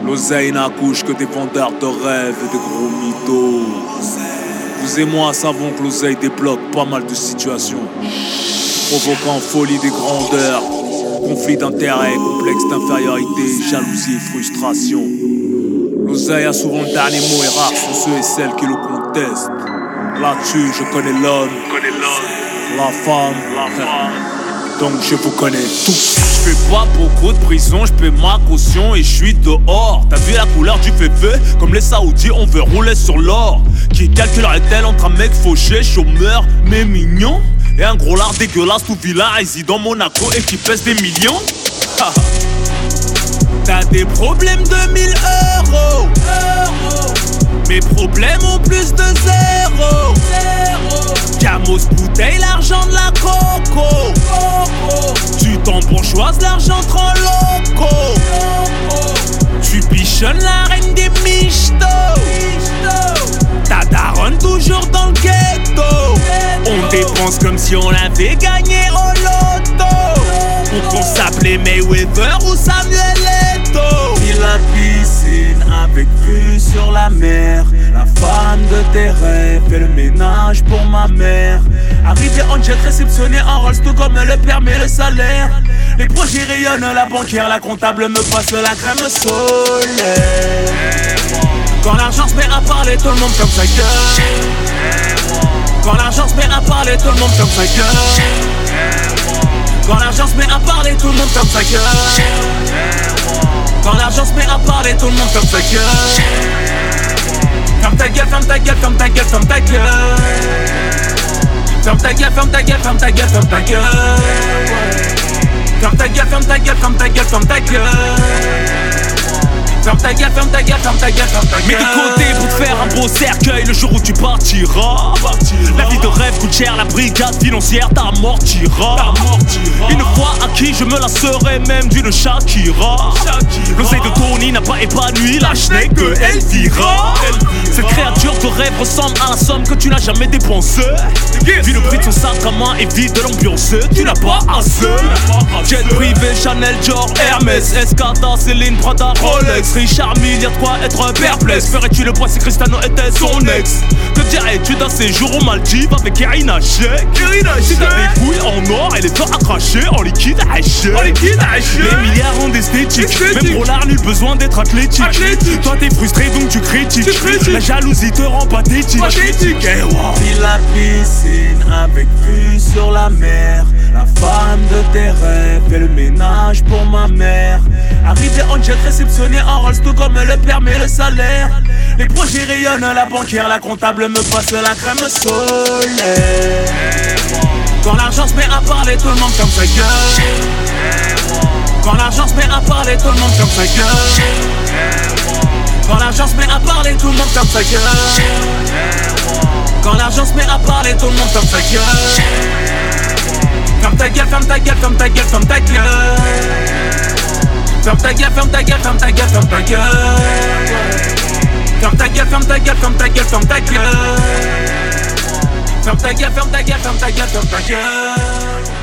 L'oseille n'accouche que des vendeurs de rêves et de gros mythos. Vous et moi savons que l'oseille débloque pas mal de situations, provoquant folie des grandeurs, conflit d'intérêts, complexe d'infériorité, jalousie et frustration. L'oseille a souvent le dernier mot et rares sont ceux et celles qui le contestent. Là-dessus, je connais l'homme, la femme, donc je vous connais tous. Je fais pas beaucoup de prison, je paie ma caution et je suis dehors. T'as vu la couleur du féfé? Comme les Saoudis, on veut rouler sur l'or. Qui calculerait-elle entre un mec fauché, chômeur, mais mignon, et un gros lard dégueulasse tout vilain, résident Monaco et qui pèse des millions? T'as des problèmes de 1000 euros. Mes problèmes ont plus de zéro. Camos bouteille, l'argent de la coco. Tu t'embourgeoises, l'argent te rend loco. Tu bichonnes la reine des michtos. Ta daronne toujours dans le ghetto. On dépense comme si on avait gagné au loto. Ou qu'on s'appelait Mayweather ou Samuel Eto'o. Puis la piscine avec vue sur la mer. La femme de tes rêves fait le ménage pour ma mère. Arrivé en jet, réceptionné en Rolls, tout comme le permet le salaire. Les projets rayonnent, la banquière, la comptable me passe la crème solaire. Quand l'argent se met à parler, tout le monde ferme sa gueule. Quand l'argent se met à parler, tout le monde ferme sa gueule. Quand l'argent se met à parler, tout le monde ferme sa gueule. Quand l'argent se met à parler, tout le monde ferme sa gueule. Ferme ta gueule, ferme ta gueule, ferme ta gueule, ferme ta gueule. Ferme ta gueule, ferme ta gueule, ferme ta gueule, ferme ta gueule. Ferme ta gueule, ferme ta gueule, ferme ta gueule, ferme ta gueule. Ferme ta gueule, ferme ta gueule, ferme ta gueule, ferme ta gueule. Mets de côté pour te faire un beau cercueil le jour où tu partiras. La vie de rêve coûte cher, la brigade financière t'amortira. Une fois acquis, je me lasserai même d'une Shakira. L'oseille de Tony n'a pas épanoui la schneck que Elvira. Cette créature de rêve ressemble à la somme que tu n'as jamais dépensée. Vu le prix de son sac à main et vide de l'ambiance, tu n'as pas assez. Jet privé, Chanel, Dior, Hermès, Escada, Céline, Prada, Rolex. Richard Mille, y'a de quoi être perplexe. Ferais-tu le poids si Cristiano était son ex? Que dirais-tu d'un séjour aux Maldives avec Irina Shayk? Si t'as des couilles en or et les dents à cracher en liquide haché. Les milliards ont d'esthétique, même pour l'art nul besoin d'être athlétique. Toi t'es frustré donc tu critiques. La jalousie te rend pathétique. Puis la piscine avec vue sur la mer. La femme de tes rêves fait le ménage pour ma mère. Arrivé en jet, réceptionné en Rolls, tout comme le permet le salaire. Les projets rayonnent, la banquière, la comptable me passe la crème solaire. Quand l'argent se met à parler, tout le monde ferme sa gueule. Quand l'argent se met à parler, tout le monde ferme sa gueule. Quand l'argent se met à parler, tout le monde ferme sa gueule. Quand l'argent se met à parler, tout le monde ferme sa gueule. Ferme ta gueule, ferme ta gueule, ferme ta gueule, ferme ta gueule. Ferme ta gueule, ferme ta gueule, ferme ta gueule, ferme ta gueule. Ferme ta gueule, ferme ta gueule, ferme ta gueule, ferme ta gueule. Ferme ta gueule, ferme ta gueule, ferme ta gueule, ferme ta gueule.